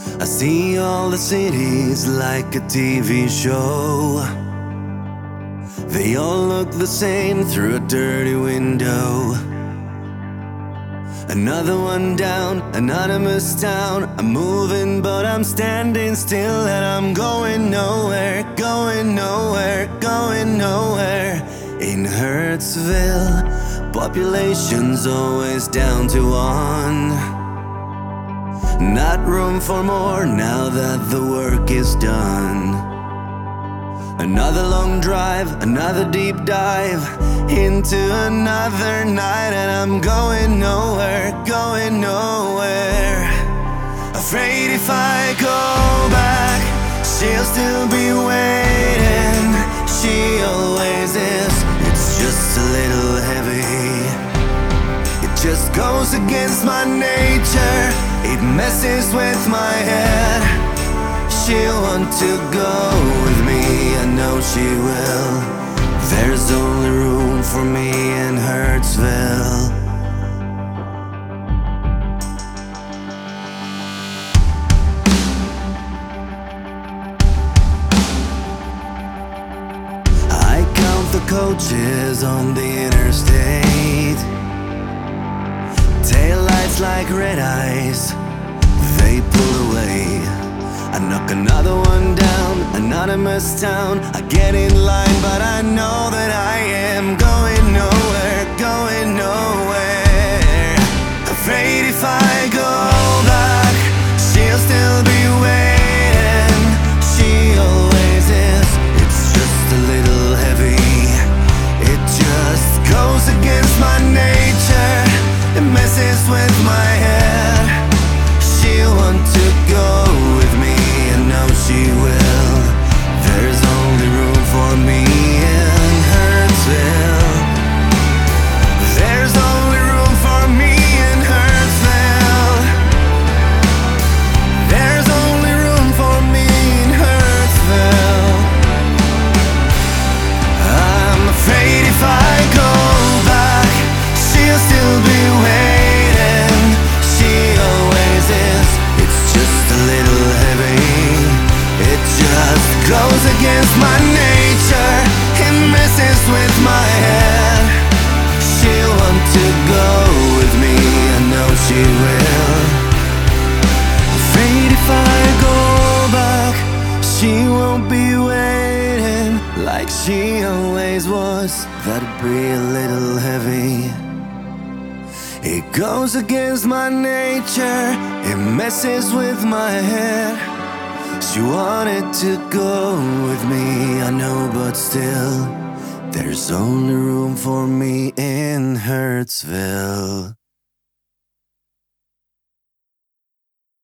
I see all the cities like a TV show. They all look the same through a dirty window. Another one down, anonymous town. I'm moving but I'm standing still, and I'm going nowhere, going nowhere, going nowhere. In Hurtsville, population's always down to one. Not room for more now that the work is done. Another long drive, another deep dive into another night, and I'm going nowhere, going nowhere. Afraid if I go back, she'll still be waiting. She always is. It's just a little heavy. It just goes against my nature. It messes with my head. She'll want to go with me, I know she will. There's only room for me in Hurtsville. I count the coaches on the interstate. Taillights like red eyes, they pull away. I knock another one down, anonymous town. I get in line, but I know that I am going nowhere, going nowhere. Afraid if I go back, she'll still be waiting. She always is. It's just a little heavy. It just goes against my nature. It messes with my head. She'll want to go with me, I know she will. There's only room for me in Hurtsville. There's only room for me in Hurtsville. There's only room for me in Hurtsville. I'm afraid if I go back, she'll still be waiting. She always is. It's just a little heavy. It just goes against my nature. It messes with my head. She'll want to go with me, I know she will. Afraid if I go back, she won't be waiting like she always was. That'd be a little heavy. It goes against my nature. It messes with my head. She wanted to go with me, I know, but still, there's only room for me in Hurtsville.